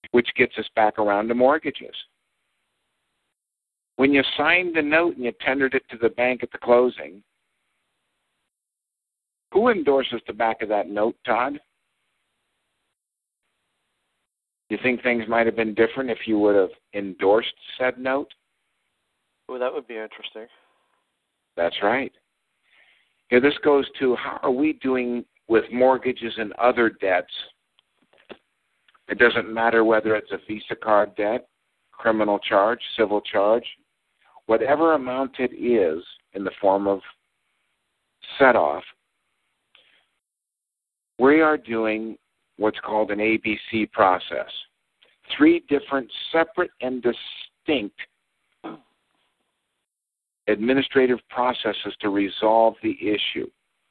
which gets us back around to mortgages. When you signed the note and you tendered it to the bank at the closing, who endorses the back of that note, Todd? You think things might have been different if you would have endorsed said note? Well, that would be interesting. That's right. Here, this goes to how are we doing with mortgages and other debts? It doesn't matter whether it's a Visa card debt, criminal charge, civil charge, whatever amount it is in the form of set-off, we are doing what's called an ABC process. 3 different separate and distinct administrative processes to resolve the issue.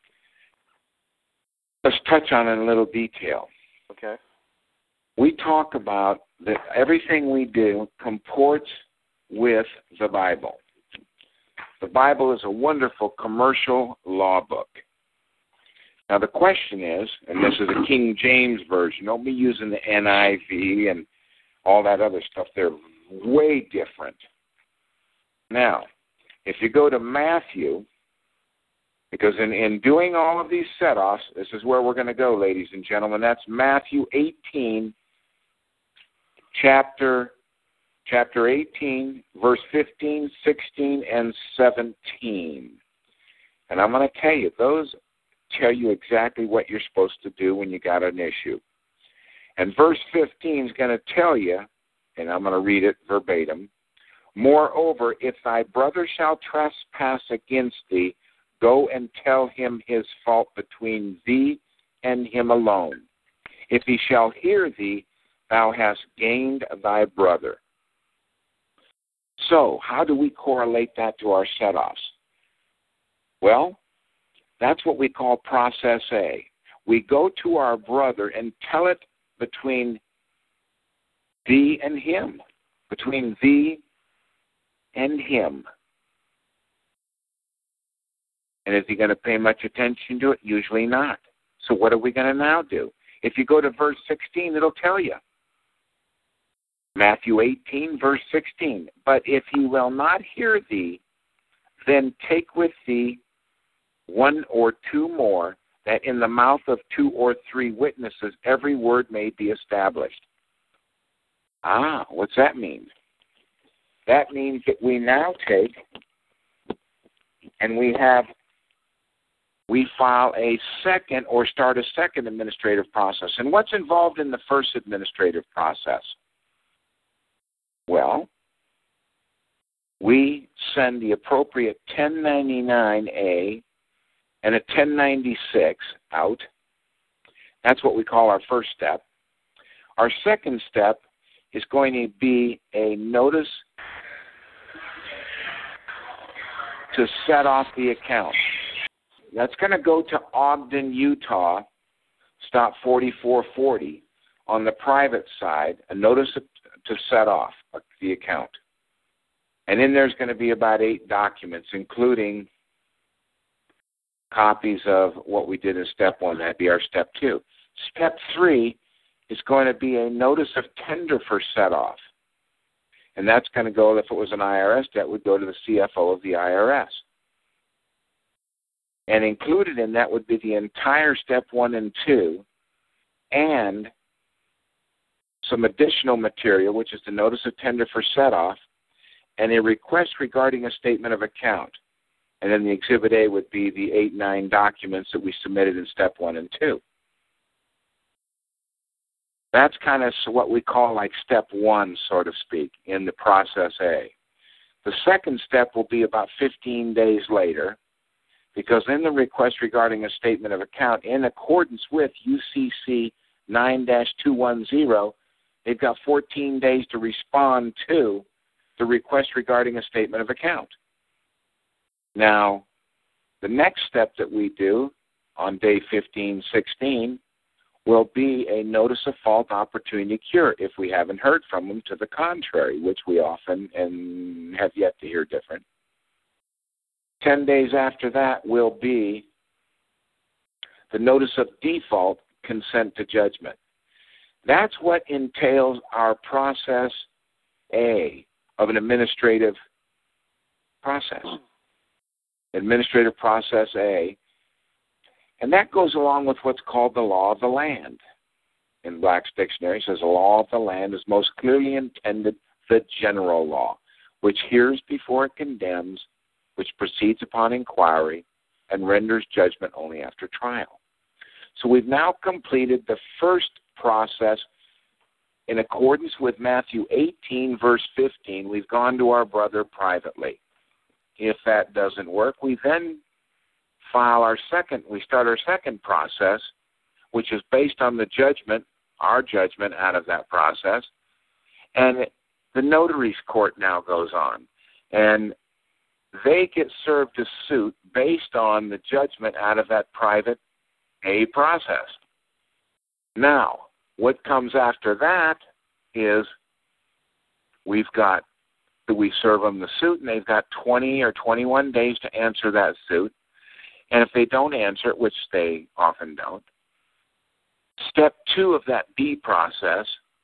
Let's touch on it in a little detail. Okay. We talk about that everything we do comports with the Bible. The Bible is a wonderful commercial law book. Now the question is, and this is a King James Version, don't be using the NIV and all that other stuff. They're way different. Now, if you go to Matthew, because in doing all of these set-offs, this is where we're going to go, ladies and gentlemen. That's Matthew 18, chapter 18, verse 15, 16, and 17. And I'm going to tell you, those tell you exactly what you're supposed to do when you got an issue. And verse 15 is going to tell you, and I'm going to read it verbatim, moreover, if thy brother shall trespass against thee, go and tell him his fault between thee and him alone. If he shall hear thee, thou hast gained thy brother. So, how do we correlate that to our set-offs? Well, that's what we call process A. We go to our brother and tell it between thee and him, between thee and him. And is he going to pay much attention to it? Usually not. So what are we going to now do? If you go to verse 16, it'll tell you. Matthew 18, verse 16. But if he will not hear thee, then take with thee 1 or 2 more, that in the mouth of 2 or 3 witnesses every word may be established. What's that mean? That means that we now take and we file a second or start a second administrative process. And what's involved in the first administrative process? Well, we send the appropriate 1099-A and a 1096 out. That's what we call our first step. Our second step is going to be a notice to set off the account. That's going to go to Ogden, Utah, stop 4440 on the private side, a notice to set off the account. And in there's going to be about 8 documents, including copies of what we did in step 1. That'd be our step 2. Step 3 is going to be a notice of tender for set off. And that's going to go, if it was an IRS debt, would go to the CFO of the IRS. And included in that would be the entire step 1 and 2 and some additional material, which is the notice of tender for set off and a request regarding a statement of account. And then the Exhibit A would be the 8-9 documents that we submitted in step 1 and 2. That's kind of what we call like step 1, so to speak, in the process A. The second step will be about 15 days later, because in the request regarding a statement of account, in accordance with UCC 9-210, they've got 14 days to respond to the request regarding a statement of account. Now, the next step that we do on day 15, 16, will be a notice of fault opportunity cure if we haven't heard from them to the contrary, which we often and have yet to hear different. 10 days after that will be the notice of default consent to judgment. That's what entails our process A of an administrative process. Administrative process A. And that goes along with what's called the law of the land. In Black's dictionary, it says the law of the land is most clearly intended the general law, which hears before it condemns, which proceeds upon inquiry, and renders judgment only after trial. So we've now completed the first process in accordance with Matthew 18, verse 15. We've gone to our brother privately. If that doesn't work, we then we start our second process, which is based on the judgment, our judgment out of that process. And the notary's court now goes on. And they get served a suit based on the judgment out of that private A process. Now, what comes after that is we serve them the suit, and they've got 20 or 21 days to answer that suit. And if they don't answer it, which they often don't, step 2 of that B process,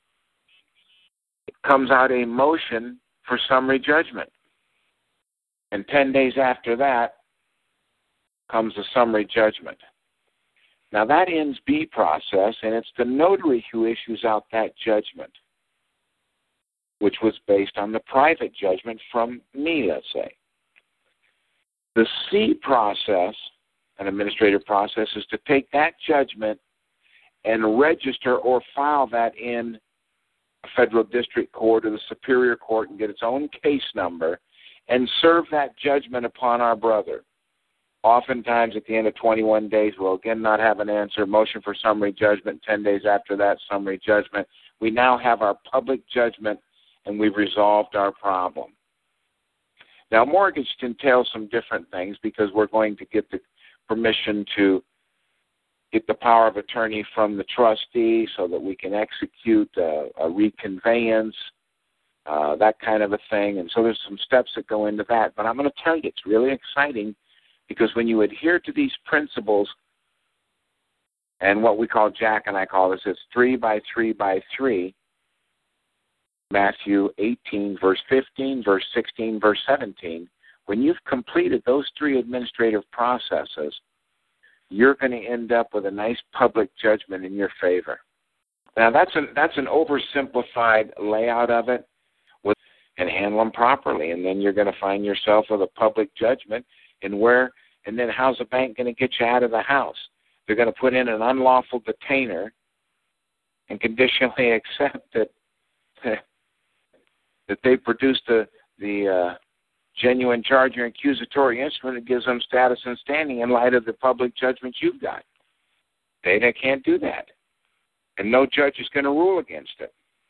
it comes out a motion for summary judgment. And 10 days after that comes the summary judgment. Now that ends B process, and it's the notary who issues out that judgment, which was based on the private judgment from me, let's say. The C process, an administrative process, is to take that judgment and register or file that in a federal district court or the superior court and get its own case number and serve that judgment upon our brother. Oftentimes, at the end of 21 days, we'll again not have an answer. Motion for summary judgment. 10 days after that, summary judgment. We now have our public judgment, and we've resolved our problem. Now, mortgage entails some different things because we're going to get the permission to get the power of attorney from the trustee so that we can execute a reconveyance, that kind of a thing. And so there's some steps that go into that. But I'm going to tell you, it's really exciting because when you adhere to these principles, and what we call, Jack and I call this, it's 3 by 3 by 3, Matthew 18, verse 15, verse 16, verse 17, when you've completed those 3 administrative processes, you're going to end up with a nice public judgment in your favor. Now, that's an oversimplified layout of it, and handle them properly, and then you're going to find yourself with a public judgment. And then how's the bank going to get you out of the house? They're going to put in an unlawful detainer and conditionally accept that they produced the genuine charge or accusatory instrument that gives them status and standing in light of the public judgments you've got. They can't do that. And no judge is going to rule against it.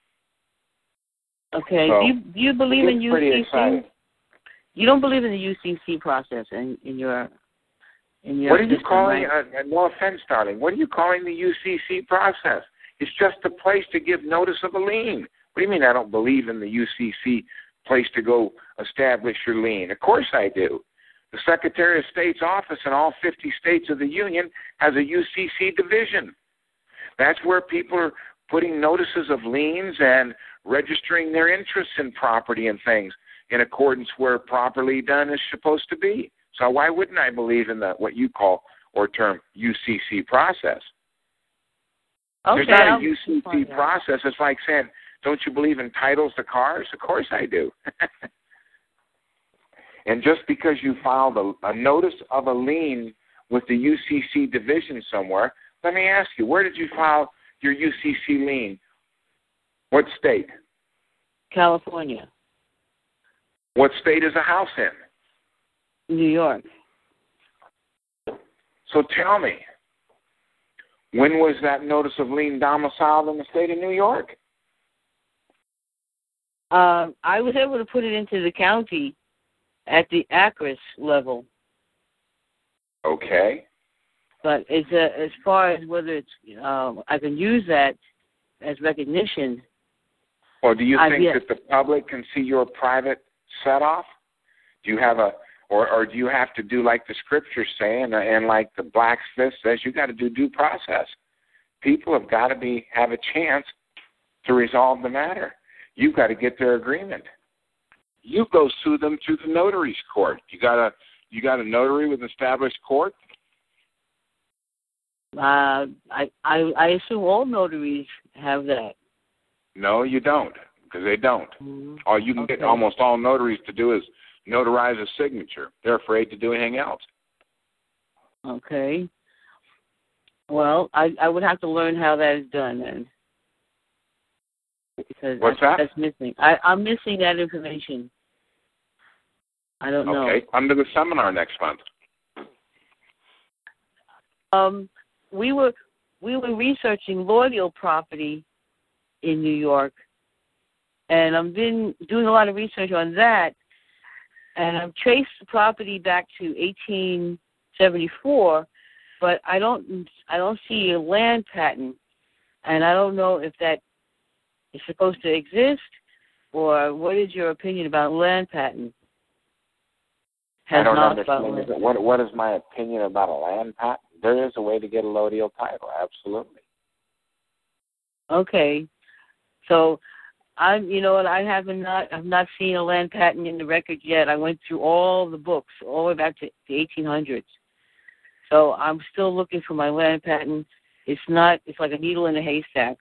Okay. So, do you believe in UCC? UCC? You don't believe in the UCC process in your What are you system, calling, right? no offense, darling, what are you calling the UCC process? It's just a place to give notice of a lien. What do you mean I don't believe in the UCC place to go establish your lien? Of course I do. The Secretary of State's office in all 50 states of the Union has a UCC division. That's where people are putting notices of liens and registering their interests in property and things in accordance where properly done is supposed to be. So why wouldn't I believe in what you call or term UCC process? Okay, There's not a UCC process. It's like saying, don't you believe in titles to cars? Of course I do. And just because you filed a notice of a lien with the UCC division somewhere, let me ask you, where did you file your UCC lien? What state? California. What state is a house in? New York. So tell me, when was that notice of lien domiciled in the state of New York? I was able to put it into the county at the ACRIS level. Okay. But it's as far as whether it's I can use that as recognition. Or do you think that the public can see your private set-off? Do you have or do you have to do like the scriptures say and like the blacksmith says, you got to do due process? People have got to have a chance to resolve the matter. You've got to get their agreement. You go sue them through the notary's court. You got a notary with established court? I assume all notaries have that. No, you don't, because they don't. Mm-hmm. All you can get almost all notaries to do is notarize a signature. They're afraid to do anything else. Okay. Well, I would have to learn how that is done then. Because that's missing. I'm missing that information. I don't know. Okay, come to the seminar next month. We were researching Laudial property in New York, and I've been doing a lot of research on that, and I've traced the property back to 1874, but I don't see a land patent, and I don't know if that is supposed to exist, or what is your opinion about land patent? I don't understand. What is my opinion about a land patent? There is a way to get a Laudial title, absolutely. Okay, so I've not seen a land patent in the record yet. I went through all the books all the way back to the 1800s. So I'm still looking for my land patent. It's like a needle in a haystack.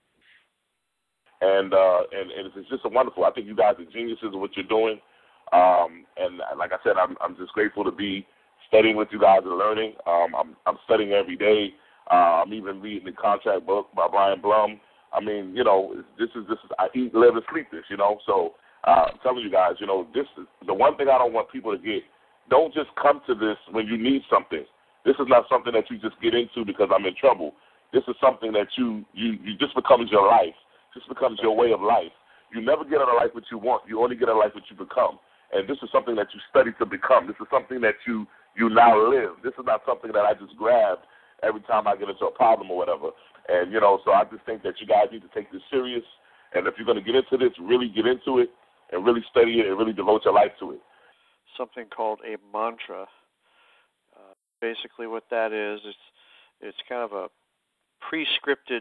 And it's just wonderful. I think you guys are geniuses in what you're doing. And like I said, I'm just grateful to be studying with you guys and learning. I'm studying every day. I'm even reading the contract book by Brian Blum. I mean, this is I eat, live, and sleep this, So I'm telling you guys, this is the one thing I don't want people to get. Don't just come to this when you need something. This is not something that you just get into because I'm in trouble. This is something that you just becomes your life. Just becomes your way of life. You never get out of life what you want. You only get out of life what you become. And this is something that you study to become. This is something that you now live. This is not something that I just grabbed every time I get into a problem or whatever. And, so I just think that you guys need to take this serious. And if you're going to get into this, really get into it and really study it and really devote your life to it. Something called a mantra. Basically what that is, it's kind of a pre-scripted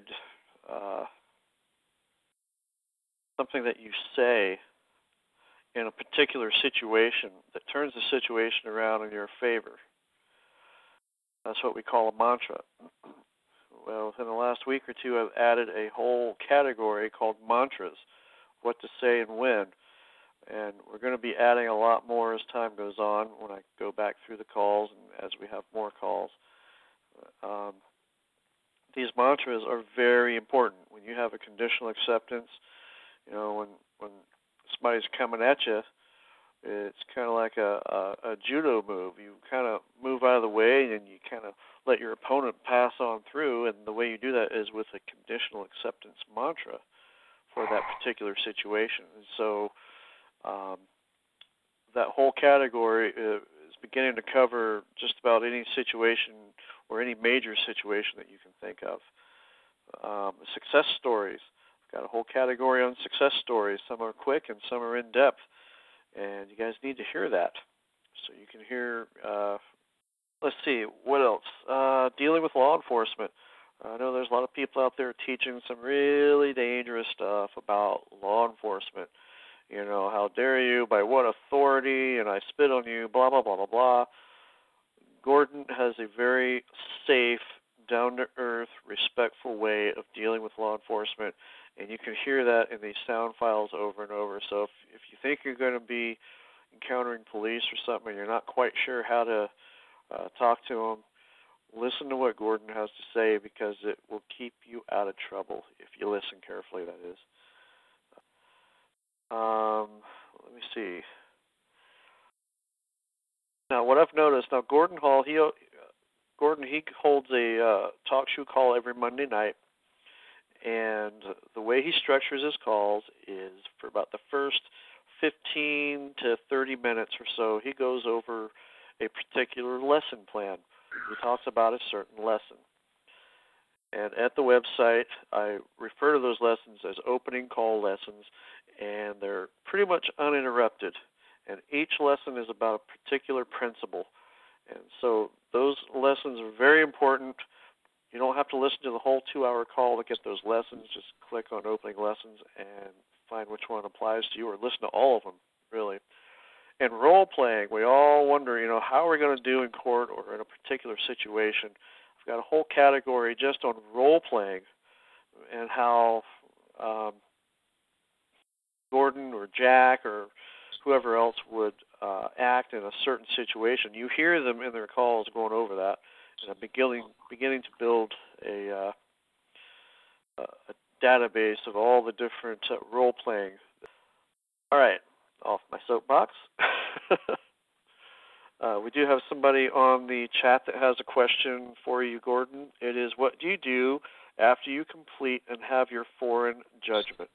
something that you say in a particular situation that turns the situation around in your favor. That's what we call a mantra. Well, within the last week or two, I've added a whole category called mantras, what to say and when. And we're going to be adding a lot more as time goes on when I go back through the calls and as we have more calls. These mantras are very important. When you have a conditional acceptance, when somebody's coming at you, it's kind of like a judo move. You kind of move out of the way and you kind of let your opponent pass on through, and the way you do that is with a conditional acceptance mantra for that particular situation. And so that whole category is beginning to cover just about any situation or any major situation that you can think of. Success stories. I've got a whole category on success stories. Some are quick and some are in depth. And you guys need to hear that. So you can hear, let's see, what else? Dealing with law enforcement. I know there's a lot of people out there teaching some really dangerous stuff about law enforcement. How dare you, by what authority, and I spit on you, blah, blah, blah, blah, blah. Gordon has a very safe, down-to-earth, respectful way of dealing with law enforcement, and you can hear that in these sound files over and over. So if you think you're going to be encountering police or something and you're not quite sure how to talk to them, listen to what Gordon has to say, because it will keep you out of trouble if you listen carefully, that is. Let me see. Now, what I've noticed, Gordon Hall, he holds a talk show call every Monday night, and the way he structures his calls is for about the first 15 to 30 minutes or so, he goes over a particular lesson plan. He talks about a certain lesson. And at the website, I refer to those lessons as opening call lessons, and they're pretty much uninterrupted. And each lesson is about a particular principle. And so those lessons are very important. You don't have to listen to the whole 2-hour call to get those lessons. Just click on opening lessons and find which one applies to you, or listen to all of them, really. And role-playing, we all wonder, how are we going to do in court or in a particular situation. I've got a whole category just on role-playing and how Gordon or Jack or whoever else would act in a certain situation. You hear them in their calls going over that, and I'm beginning to build a database of all the different role-playing. All right, off my soapbox. We do have somebody on the chat that has a question for you, Gordon. It is, what do you do after you complete and have your foreign judgment?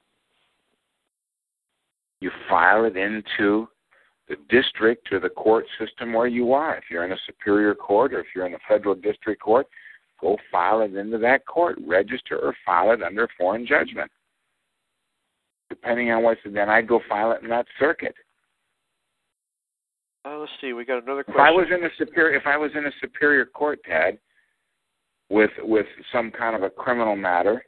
You file it into the district or the court system where you are. If you're in a superior court or if you're in a federal district court, go file it into that court. Register or file it under foreign judgment. Depending on what's, then I'd go file it in that circuit. Let's see. We got another question. If I was in a superior court, Ted, with some kind of a criminal matter,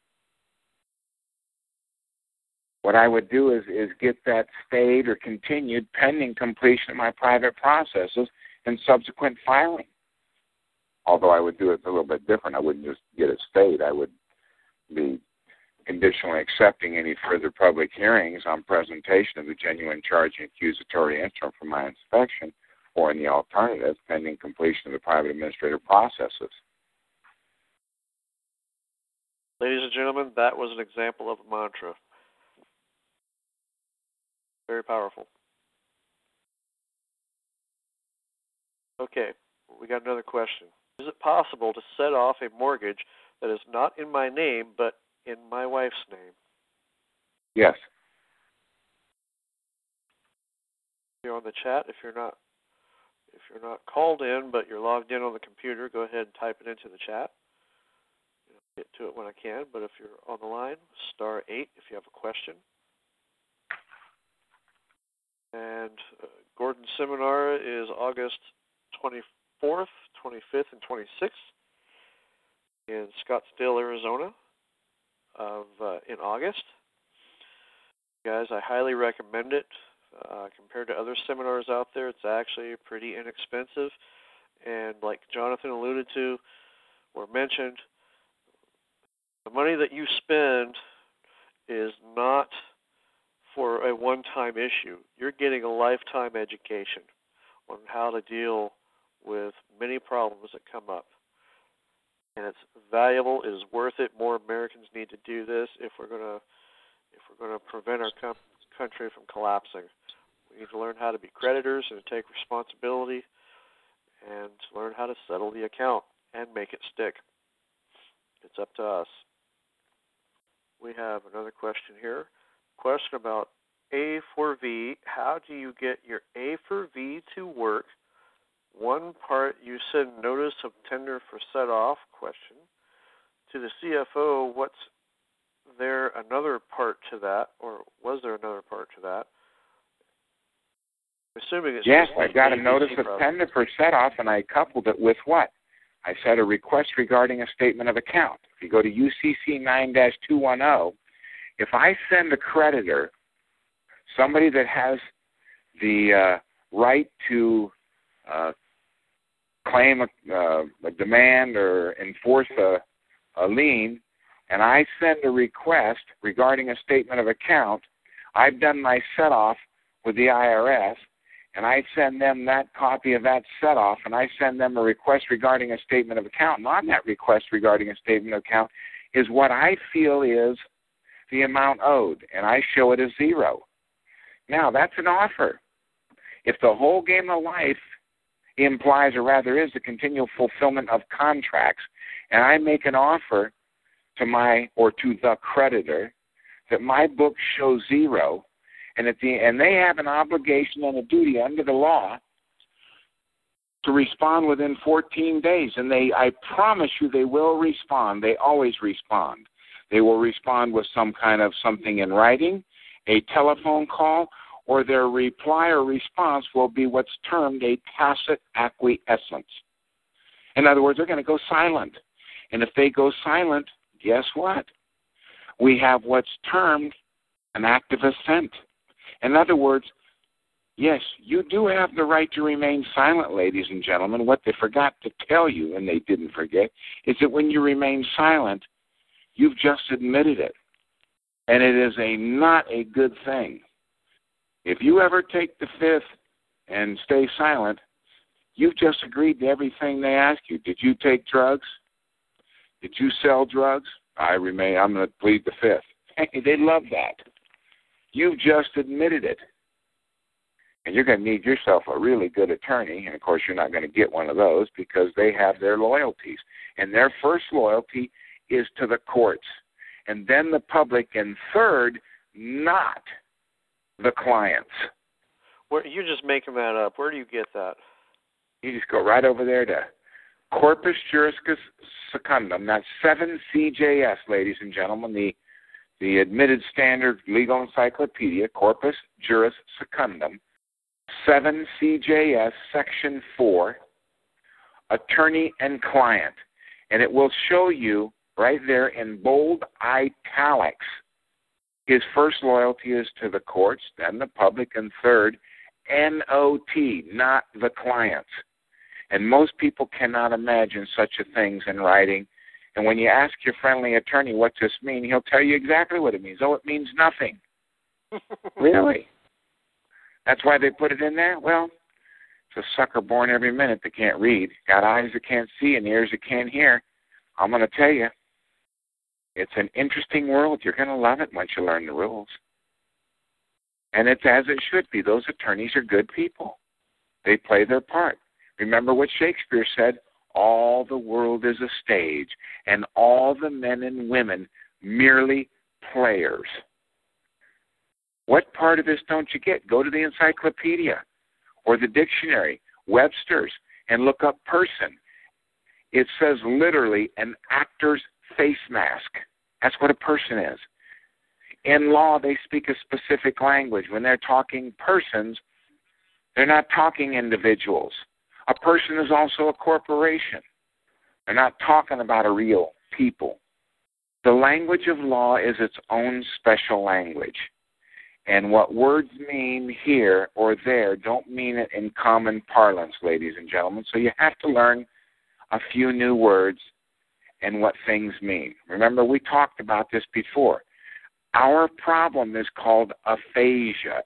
what I would do is get that stayed or continued pending completion of my private processes and subsequent filing. Although I would do it a little bit different. I wouldn't just get it stayed. I would be conditionally accepting any further public hearings on presentation of the genuine charging accusatory instrument for my inspection, or in the alternative, pending completion of the private administrative processes. Ladies and gentlemen, that was an example of a mantra. Very powerful. Okay, we got another question. Is it possible to set off a mortgage that is not in my name, but in my wife's name? Yes. You're on the chat. If you're not called in, but you're logged in on the computer, go ahead and type it into the chat. I'll get to it when I can, but if you're on the line, *8 if you have a question. And Gordon's seminar is August 24th, 25th, and 26th in Scottsdale, Arizona in August. Guys, I highly recommend it. Compared to other seminars out there, it's actually pretty inexpensive. And like Jonathan alluded to or mentioned, the money that you spend is not for a one-time issue. You're getting a lifetime education on how to deal with many problems that come up. And it's valuable. It is worth it. More Americans need to do this if we're going to prevent our country from collapsing. We need to learn how to be creditors and take responsibility, and learn how to settle the account and make it stick. It's up to us. We have another question here. Question about A4V. How do you get your A4V to work? One part, you said notice of tender for set off, question. To the CFO, what's there another part to that, or was there another part to that? Assuming it's yes, I got a notice of tender for set off, and I coupled it with what? I said a request regarding a statement of account. If you go to UCC 9-210, if I send a creditor, somebody that has the right to claim a demand or enforce a lien, and I send a request regarding a statement of account, I've done my set-off with the IRS, and I send them that copy of that set-off, and I send them a request regarding a statement of account. And on that request regarding a statement of account is what I feel is the amount owed, and I show it as zero. Now, that's an offer. If the whole game of life implies, or rather is, the continual fulfillment of contracts, and I make an offer to the creditor that my books show zero, and they have an obligation and a duty under the law to respond within 14 days, and I promise you they will respond. They always respond. They will respond with some kind of something in writing, a telephone call, or their reply or response will be what's termed a tacit acquiescence. In other words, they're going to go silent. And if they go silent, guess what? We have what's termed an act of assent. In other words, yes, you do have the right to remain silent, ladies and gentlemen. What they forgot to tell you, and they didn't forget, is that when you remain silent, you've just admitted it. And it is not a good thing. If you ever take the fifth and stay silent, you've just agreed to everything they ask you. Did you take drugs? Did you sell drugs? I'm going to plead the fifth. Hey, they love that. You've just admitted it. And you're going to need yourself a really good attorney. And, of course, you're not going to get one of those because they have their loyalties. And their first loyalty is to the courts. And then the public. And third, not the clients. You're just making that up. Where do you get that? You just go right over there to Corpus Juris Secundum. That's 7 CJS, ladies and gentlemen, the admitted standard legal encyclopedia, Corpus Juris Secundum, 7 CJS, Section 4, Attorney and Client. And it will show you right there in bold italics. His first loyalty is to the courts, then the public, and third, NOT, not the clients. And most people cannot imagine such a thing in writing. And when you ask your friendly attorney, what's this mean, he'll tell you exactly what it means. Oh, it means nothing. Really? That's why they put it in there? Well, it's a sucker born every minute that can't read, got eyes that can't see and ears that can't hear. I'm going to tell you, it's an interesting world. You're going to love it once you learn the rules. And it's as it should be. Those attorneys are good people. They play their part. Remember what Shakespeare said, all the world is a stage, and all the men and women merely players. What part of this don't you get? Go to the encyclopedia or the dictionary, Webster's, and look up person. It says literally an actor's face mask. That's what a person is. In law, they speak a specific language. When they're talking persons, they're not talking individuals. A person is also a corporation. They're not talking about a real people. The language of law is its own special language. And what words mean here or there don't mean it in common parlance, ladies and gentlemen. So you have to learn a few new words and what things mean. Remember, we talked about this before. Our problem is called aphasia,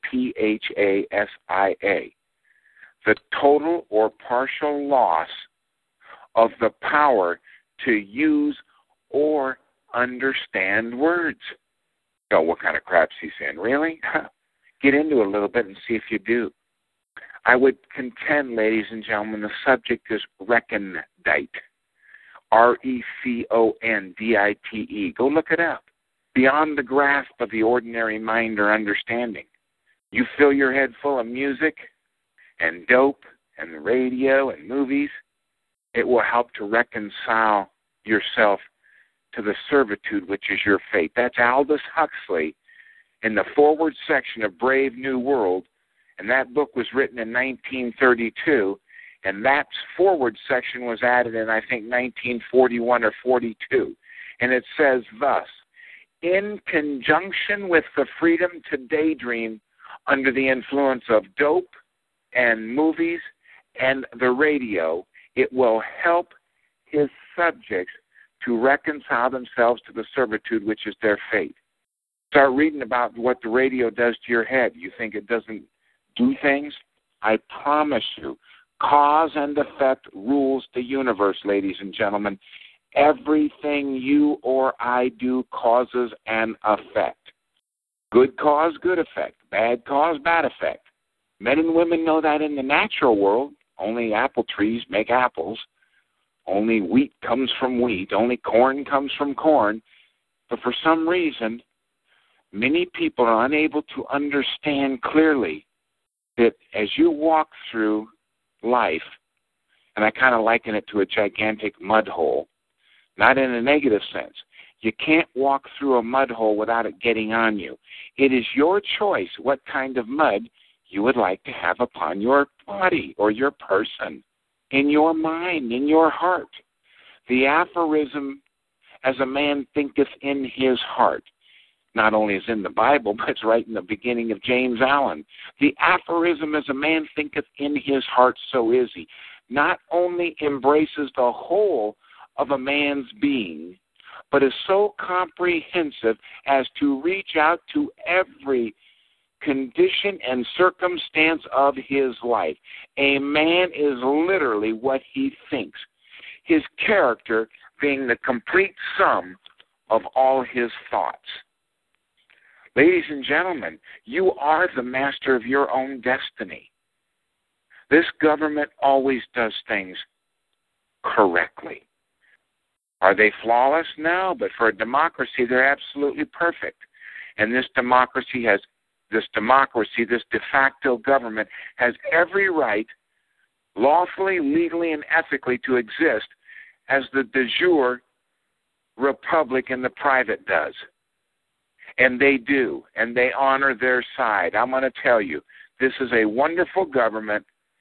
A-P-H-A-S-I-A. The total or partial loss of the power to use or understand words. Oh, what kind of crap's he saying? Really? Get into it a little bit and see if you do. I would contend, ladies and gentlemen, the subject is recondite. R-E-C-O-N-D-I-T-E. Go look it up. Beyond the grasp of the ordinary mind or understanding. You fill your head full of music and dope and the radio and movies, it will help to reconcile yourself to the servitude which is your fate. That's Aldous Huxley in the forward section of Brave New World, and that book was written in 1932, and that forward section was added in, I think, 1941 or 42. And it says thus, in conjunction with the freedom to daydream under the influence of dope and movies and the radio, it will help his subjects to reconcile themselves to the servitude which is their fate. Start reading about what the radio does to your head. You think it doesn't do things? I promise you, cause and effect rules the universe, ladies and gentlemen. Everything you or I do causes an effect. Good cause, good effect. Bad cause, bad effect. Men and women know that in the natural world. Only apple trees make apples. Only wheat comes from wheat. Only corn comes from corn. But for some reason, many people are unable to understand clearly that as you walk through life, and I kind of liken it to a gigantic mud hole, not in a negative sense. You can't walk through a mud hole without it getting on you. It is your choice what kind of mud you would like to have upon your body or your person, in your mind, in your heart. The aphorism, as a man thinketh in his heart, not only is in the Bible, but it's right in the beginning of James Allen. The aphorism, as a man thinketh in his heart, so is he. Not only embraces the whole of a man's being, but is so comprehensive as to reach out to every condition and circumstance of his life. A man is literally what he thinks, his character being the complete sum of all his thoughts. Ladies and gentlemen, you are the master of your own destiny. This government always does things correctly. Are they flawless? No, but for a democracy, they're absolutely perfect. And this democracy, this de facto government, has every right, lawfully, legally, and ethically, to exist as the de jure republic in the private does. And they do, and they honor their side. I'm going to tell you, this is a wonderful government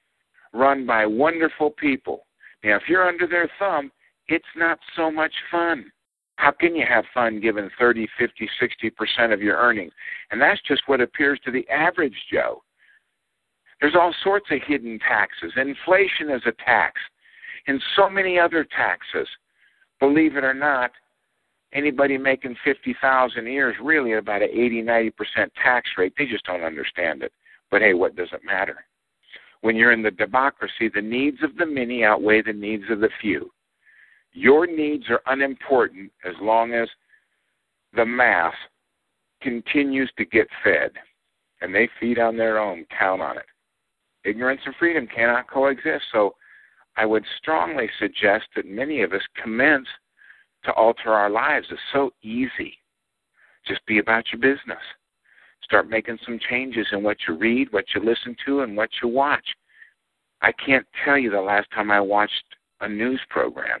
run by wonderful people. Now, if you're under their thumb, it's not so much fun. How can you have fun given 30, 50, 60% of your earnings? And that's just what appears to the average Joe. There's all sorts of hidden taxes. Inflation is a tax, and so many other taxes. Believe it or not, anybody making $50,000 a year is really about an 80, 90% tax rate. They just don't understand it. But hey, what does it matter? When you're in the democracy, the needs of the many outweigh the needs of the few. Your needs are unimportant as long as the mass continues to get fed. And they feed on their own. Count on it. Ignorance and freedom cannot coexist. So I would strongly suggest that many of us commence to alter our lives. It's so easy. Just be about your business. Start making some changes in what you read, what you listen to, and what you watch. I can't tell you the last time I watched a news program.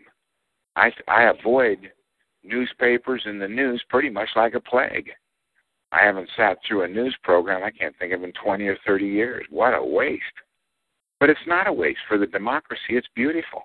I avoid newspapers and the news pretty much like a plague. I haven't sat through a news program I can't think of in 20 or 30 years. What a waste. But it's not a waste. For the democracy, it's beautiful.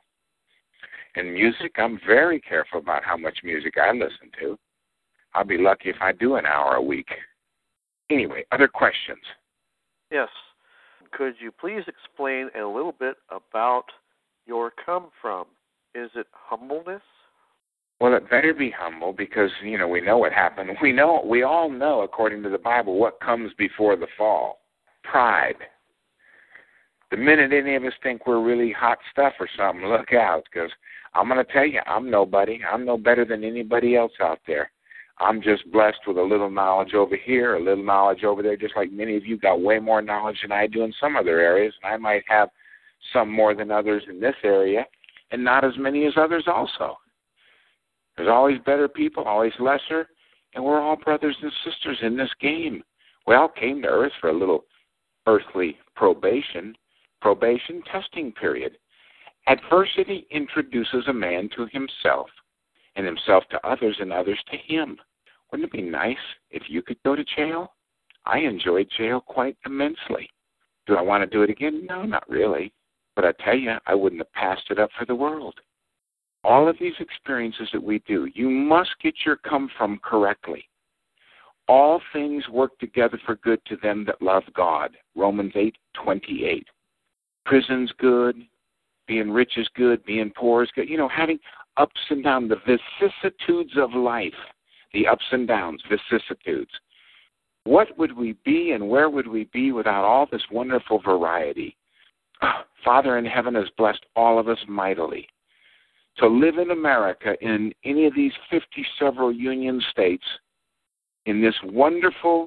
In music, I'm very careful about how much music I listen to. I'll be lucky if I do an hour a week. Anyway, other questions? Yes. Could you please explain a little bit about your come from? Is it humbleness? Well, it better be humble because, we know what happened. We all know, according to the Bible, what comes before the fall. Pride. The minute any of us think we're really hot stuff or something, look out, because I'm going to tell you, I'm nobody. I'm no better than anybody else out there. I'm just blessed with a little knowledge over here, a little knowledge over there, just like many of you got way more knowledge than I do in some other areas, and I might have some more than others in this area, and not as many as others also. There's always better people, always lesser, and we're all brothers and sisters in this game. Well, came to earth for a little earthly probation testing period. Adversity introduces a man to himself, and himself to others, and others to him. Wouldn't it be nice if you could go to jail? I enjoyed jail quite immensely. Do I want to do it again? No, not really. But I tell you, I wouldn't have passed it up for the world. All of these experiences that we do, you must get your come from correctly. All things work together for good to them that love God. Romans 8:28. Prison's good. Being rich is good. Being poor is good. Having ups and downs, the vicissitudes of life, the ups and downs, vicissitudes. What would we be and where would we be without all this wonderful variety? Father in heaven has blessed all of us mightily. To live in America, in any of these 50 several union states, in this wonderful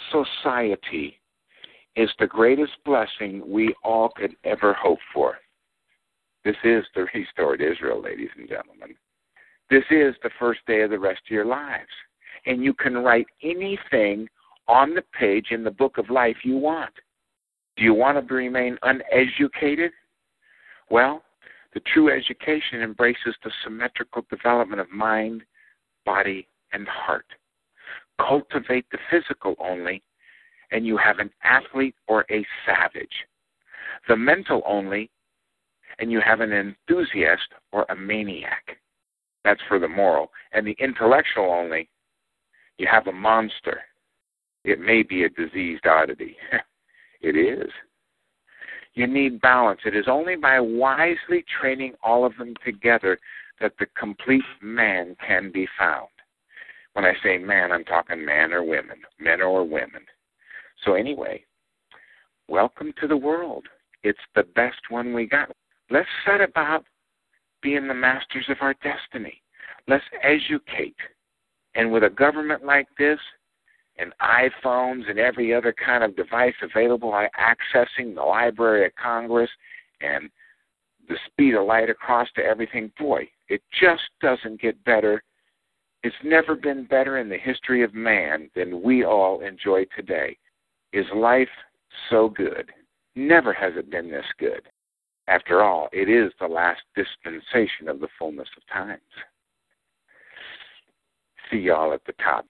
society, is the greatest blessing we all could ever hope for. This is the restored Israel, ladies and gentlemen. This is the first day of the rest of your lives. And you can write anything on the page in the book of life you want. Do you want to remain uneducated? Well, the true education embraces the symmetrical development of mind, body, and heart. Cultivate the physical only, and you have an athlete or a savage. The mental only, and you have an enthusiast or a maniac. That's for the moral. And the intellectual only, you have a monster. It may be a diseased oddity. It is. You need balance. It is only by wisely training all of them together that the complete man can be found. When I say man, I'm talking man or women, men or women. So anyway, welcome to the world. It's the best one we got. Let's set about being the masters of our destiny. Let's educate. And with a government like this, and iPhones and every other kind of device available, accessing the Library of Congress and the speed of light across to everything, boy, it just doesn't get better. It's never been better in the history of man than we all enjoy today. Is life so good? Never has it been this good. After all, it is the last dispensation of the fullness of times. See y'all at the top.